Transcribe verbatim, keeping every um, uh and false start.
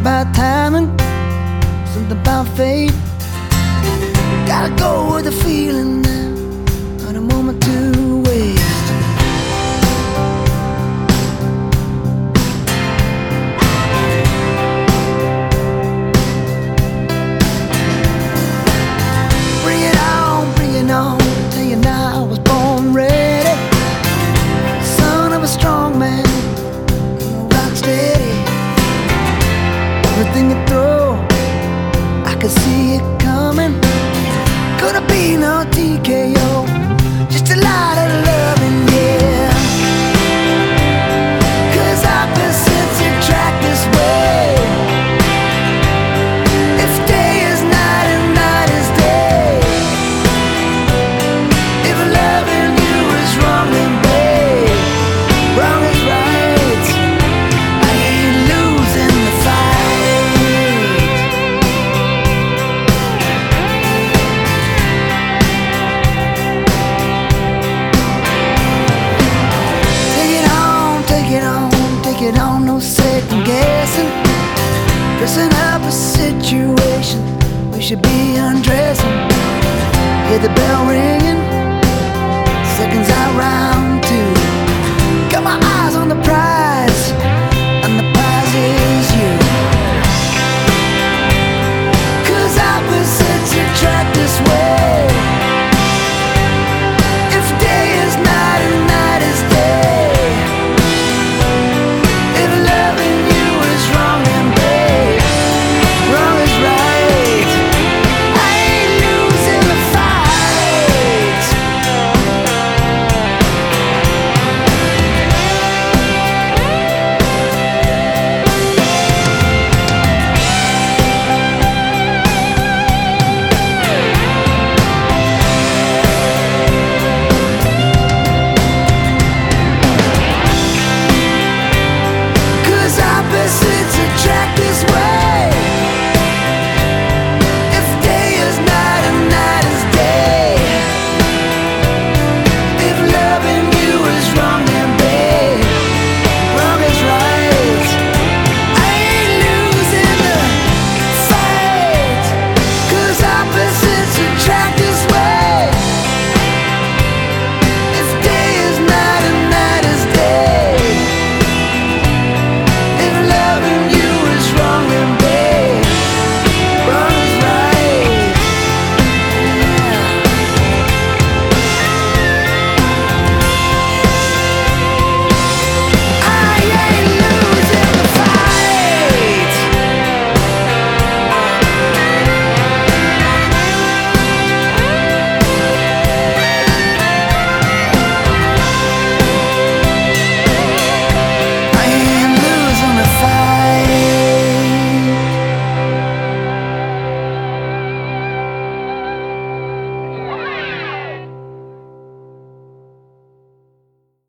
about timing, something about fate. Gotta go with the feeling now, not a moment to waste. Bring it on, bring it on, tell you now I was born ready. Son of a strong man, rock steady. Everything you throw, I could see it coming. Couldn't be no T K O, just a lot of loving, yeah. Cause opposites attract this way. If day is night and night is day, if loving you is wrong, then babe, wrong is right. I ain't losing the fight. Take it on, take it on, take it on, no second guessing. Dressing up a situation, we should be undressing. Hear the bell ringing, seconds out round two. Got my eyes on the prize.